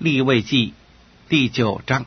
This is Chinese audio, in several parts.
利未记第9章。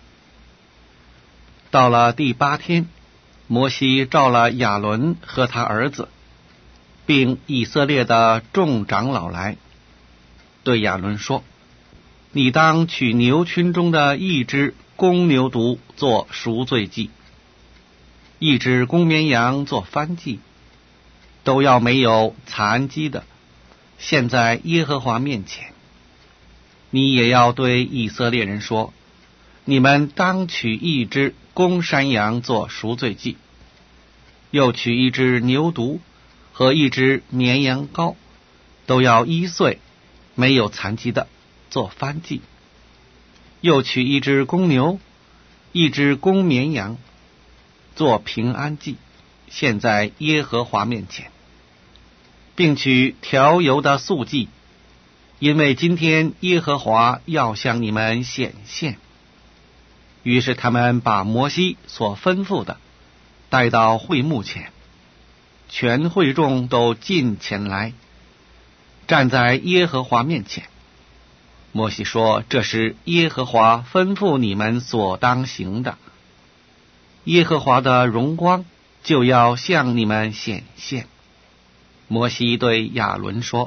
到了第8天，摩西召了亚伦和他儿子，并以色列的众长老来，对亚伦说：你当取牛群中的一只公牛犊做赎罪祭，一只公绵羊做燔祭，都要没有残疾的，献在耶和华面前。你也要对以色列人说，你们当取一只公山羊做赎罪祭，又取一只牛犊和一只绵羊羔，都要1岁没有残疾的，做燔祭。又取一只公牛，一只公绵羊，做平安祭，献在耶和华面前，并取调油的素祭，因为今天耶和华要向你们显现。于是他们把摩西所吩咐的带到会幕前，全会众都进前来，站在耶和华面前。摩西说，这是耶和华吩咐你们所当行的，耶和华的荣光就要向你们显现。摩西对亚伦说，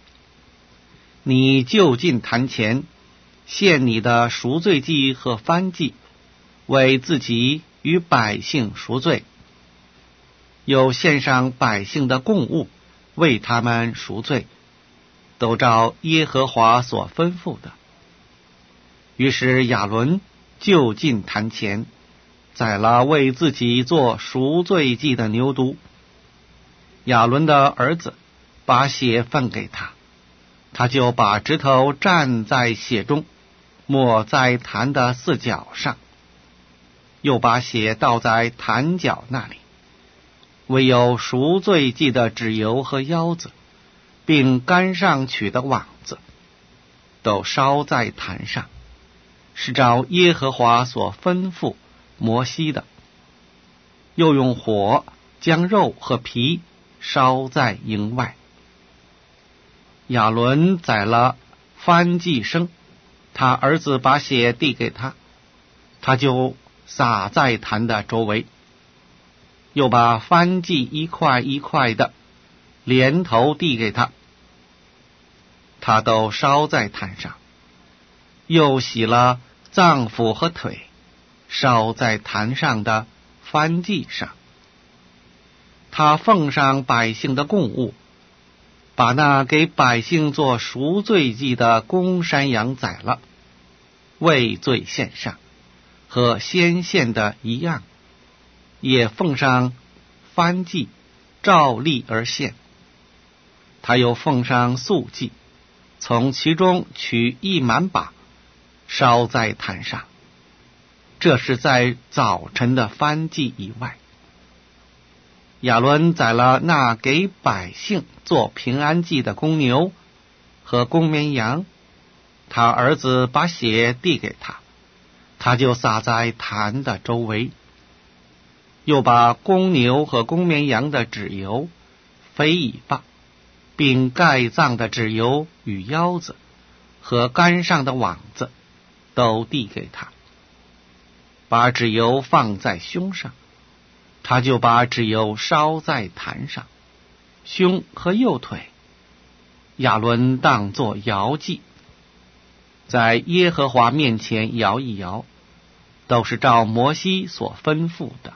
你就近坛前献你的赎罪祭和燔祭，为自己与百姓赎罪，又献上百姓的供物，为他们赎罪，都照耶和华所吩咐的。于是亚伦就近坛前，宰了为自己做赎罪祭的牛犊。亚伦的儿子把血分给他，他就把指头蘸在血中，抹在坛的4角上，又把血倒在坛角那里。唯有赎罪祭的脂油和腰子，并竿上取的网子，都烧在坛上，是照耶和华所吩咐摩西的。又用火将肉和皮烧在营外。亚伦宰了燔祭牲，他儿子把血递给他，他就撒在坛的周围，又把燔祭一块一块的连头递给他，他都烧在坛上，又洗了脏腑和腿，烧在坛上的燔祭上。他奉上百姓的供物，把那给百姓做赎罪祭的公山羊宰了，为罪献上，和先献的一样，也奉上燔祭，照例而献。他又奉上素祭，从其中取1满把，烧在坛上。这是在早晨的燔祭以外。亚伦宰了那给百姓做平安祭的公牛和公绵羊，他儿子把血递给他，他就撒在坛的周围，又把公牛和公绵羊的脂油、肥尾巴，并盖脏的脂油与腰子和竿上的网子都递给他，把脂油放在胸上，他就把脂油烧在坛上，胸和右腿亚伦当作摇祭，在耶和华面前摇一摇，都是照摩西所吩咐的。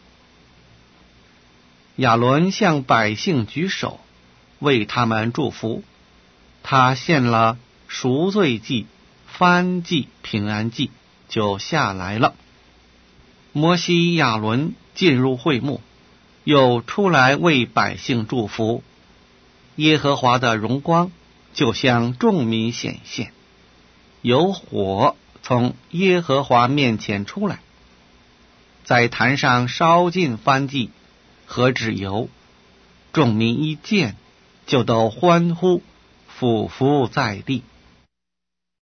亚伦向百姓举手，为他们祝福，他献了赎罪祭、燔祭、平安祭，就下来了。摩西、亚伦进入会幕，又出来为百姓祝福。耶和华的荣光就向众民显现，有火从耶和华面前出来，在坛上烧尽燔祭和脂油。众民一见，就都欢呼，俯伏在地。